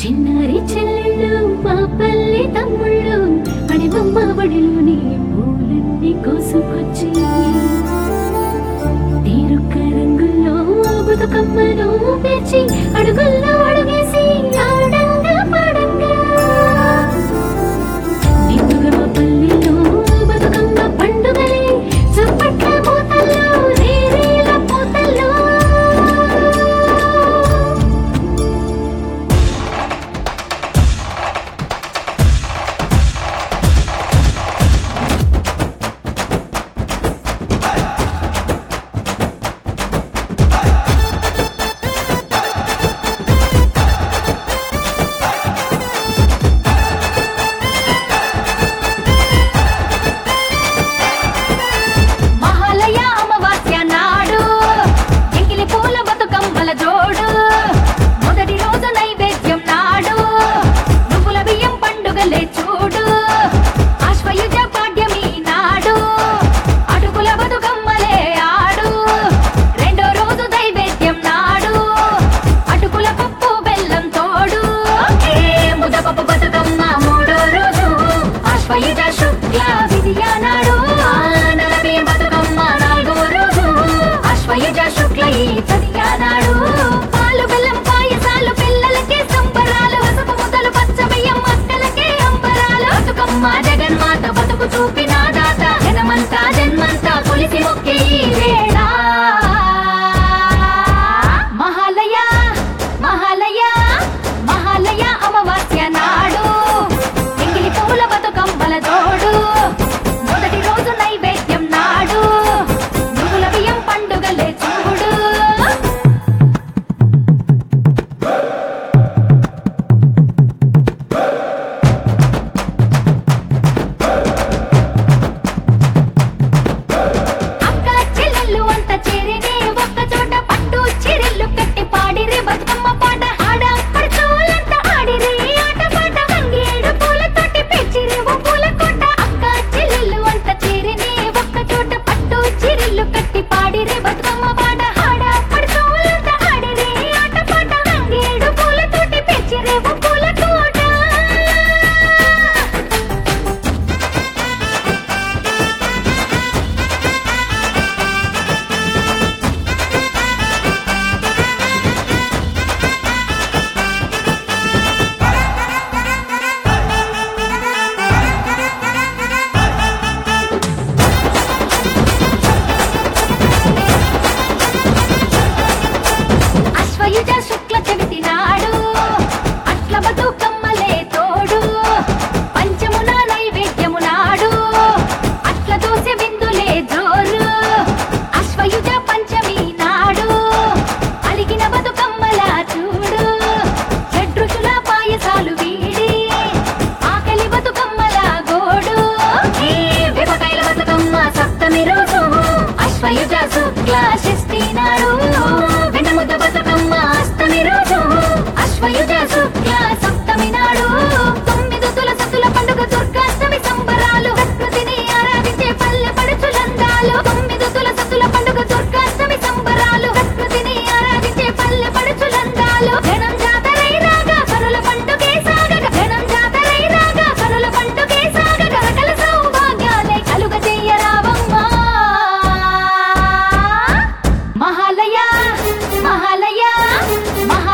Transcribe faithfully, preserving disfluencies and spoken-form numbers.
చిన్నారి చెల్లెళ్ళు మా పల్లె తమ్ముళ్ళు అడిబొమ్మ బడిలోని పూలన్నీ కోసుకొచ్చి తీరుక్క రంగుల్లో బతుకమ్మను పేర్చి అడుగుల్లో అడుగేసి ఆడంగా పాడంగా నిండుగా మా పల్లెలో బతుకమ్మ పండుగలే చప్పట్ల మూతల్లో రేరేల పూతల్లో జగన్మాత బతుకు చూపిన దాత జనమంతా జన్మంతా కొలిసి మొక్కే ఈ వేళ మహాలయ మహాలయ మహాలయ అమావాస్య నాడు ఎంగిలి పూల బతుకమ్మల జోడు మొదటి రోజు నైవేద్యం నాడు నువ్వుల బియ్యం పండుగలే చూడు శుక్ల చవితి నాడు అట్ల బతుకమ్మలే తోడు పంచమున నైవేద్యము నాడు అట్ల దోసె విందులే జోరు అశ్వయుజ పంచమి నాడు అలిగిన బతుకమ్మల చూడు షడ్రుచుల పాయసాలు వీడి ఆకలి బతుకమ్మల గోడు ఈ విపకాయల బతుకమ్మ సప్తమి రోజు అశ్వయుజ శుక్ల షష్ఠి నాడు వెన్నముద్ద బతుకమ్మ అష్టమి రోజు అశ్వయుజ శుక్ల సప్తమి నాడు తొమ్మిది తులసతుల పండుగ దుర్గాష్టమి సంబరాలు ప్రకృతిని ఆరాధించే పల్లె పడుచులందాలు తొమ్మిది తులసతుల పండుగ దుర్గాష్టమి సంబరాలు ప్రకృతిని ఆరాధించే పల్లె పడుచులందాలు జనం జాతరై రాగా కనుల పండుగే సాగగా జనం జాతరై రాగా కనుల పండుగే సాగగా సకల సౌభాగ్యాలే కలుగ చెయ్యరావమ్మా మహాలయ మహాలయ మహా